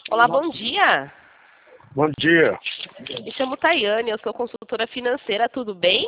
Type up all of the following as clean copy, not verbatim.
Olá, bom dia. Bom dia. Me chamo Tayane, eu sou consultora financeira, tudo bem?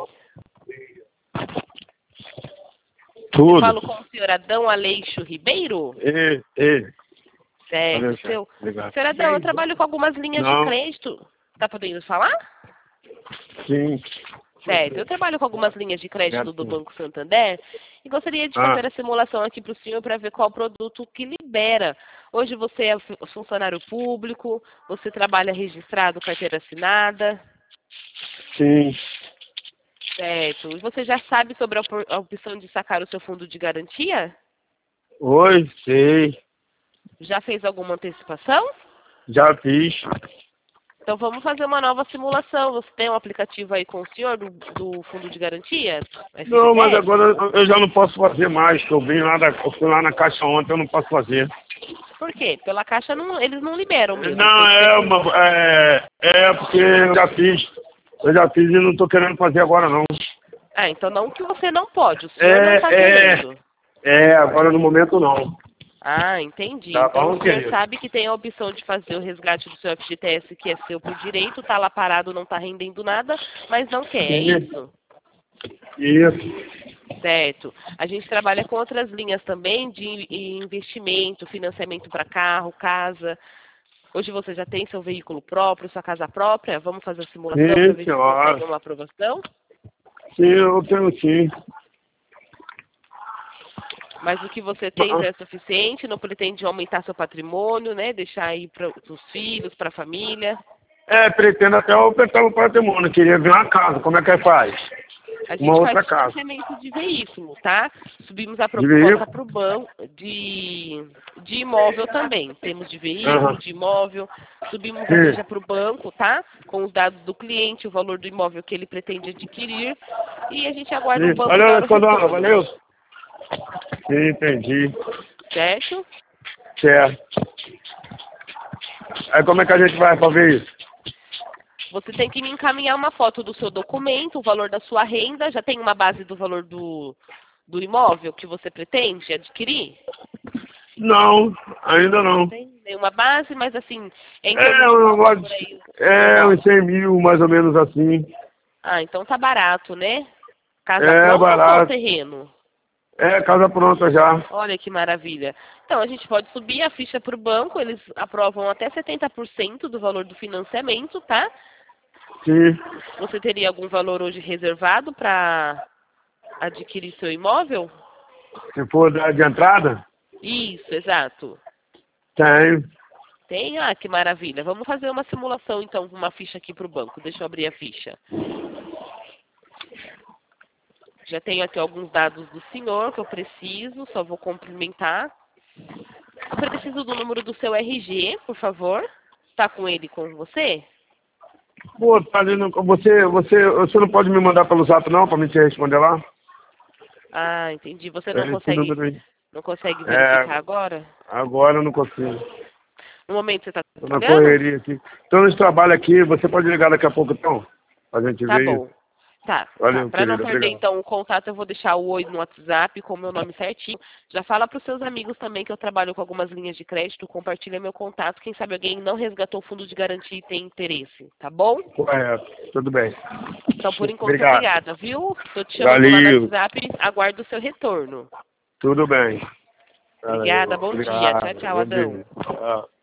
Tudo. Eu falo com o senhor Adão Aleixo Ribeiro? Certo. Senhor Adão, eu trabalho com algumas linhas de crédito. Tá podendo falar? Sim. Certo. Eu trabalho com algumas linhas de crédito do Banco Santander e gostaria de fazer a simulação aqui para o senhor para ver qual produto que libera. Hoje você é funcionário público, você trabalha registrado, carteira assinada. Sim. Certo. E você já sabe sobre a opção de sacar o seu fundo de garantia? Oi, sei. Já fez alguma antecipação? Já fiz. Então vamos fazer uma nova simulação. Você tem um aplicativo aí com o senhor do fundo de garantia? Não, mas FGTS? agora eu já não posso fazer mais. Eu fui lá na caixa ontem, eu não posso fazer. Por quê? Pela Caixa eles não liberam mesmo. Não, porque eu já fiz. Eu já fiz e não estou querendo fazer agora não. Ah, então não que você não pode, o senhor não está querendo. Agora no momento não. Ah, entendi. Tá Então bom, o senhor querido? sabe que tem a opção de fazer o resgate do seu FGTS, que é seu por direito, tá lá parado, não tá rendendo nada, mas não quer, é isso? Isso. Certo. A gente trabalha com outras linhas também de investimento, financiamento para carro, casa. Hoje você já tem seu veículo próprio, sua casa própria? Vamos fazer a simulação para ver se consegue uma aprovação? Sim, eu tenho sim. Mas o que você tem já é suficiente? Não pretende aumentar seu patrimônio, né? Deixar aí para os filhos, para a família? Pretendo até aumentar o patrimônio. Queria ver uma casa. Como é que faz? A Uma gente outra faz casa. financiamento de veículo, tá? Subimos a De proposta veículo? para o banco de imóvel também. Temos de veículo, de imóvel. Subimos a ficha para o banco, tá? Com os dados do cliente, o valor do imóvel que ele pretende adquirir. E a gente aguarda o banco dar o retorno. Valeu. Sim, entendi. Certo? Certo. Aí como é que a gente vai fazer isso? Você tem que me encaminhar uma foto do seu documento, o valor da sua renda. Já tem uma base do valor do imóvel que você pretende adquirir? Não, ainda não. Tem nenhuma base, mas assim, uns 100 mil, mais ou menos assim. Ah, então tá barato, né? Casa pronta barato. ou só terreno? Casa pronta já. Olha que maravilha. Então, a gente pode subir a ficha para o banco, eles aprovam até 70% do valor do financiamento, tá? Sim. Você teria algum valor hoje reservado para adquirir seu imóvel? Se for de entrada? Isso, exato. Tenho. Tem? Ah, que maravilha. Vamos fazer uma simulação, então, uma ficha aqui para o banco. Deixa eu abrir a ficha. Já tenho aqui alguns dados do senhor que eu preciso, só vou complementar. Eu preciso do número do seu RG, por favor. Está com ele com você? Pô, você não pode me mandar pelo zap não, para me te responder lá? Ah, entendi. Você não consegue verificar agora? Agora eu não consigo. No momento você está Tô na trabalhando? correria aqui. Tô nesse trabalho aqui, você pode ligar daqui a pouco então? Pra gente ver Tá bom. isso. Tá. Valeu, Para não querido, perder, obrigado. então, o contato, eu vou deixar o oi no WhatsApp com o meu nome certinho. Já fala para os seus amigos também que eu trabalho com algumas linhas de crédito. Compartilha meu contato. Quem sabe alguém não resgatou o fundo de garantia e tem interesse. Tá bom? Correto, tudo bem. Então, por enquanto, Obrigado. obrigada, viu? Estou te chamando lá no WhatsApp. Aguardo o seu retorno. Tudo bem. Obrigada. Bom dia. Tchau, tchau, Bom Adão. dia. Tchau.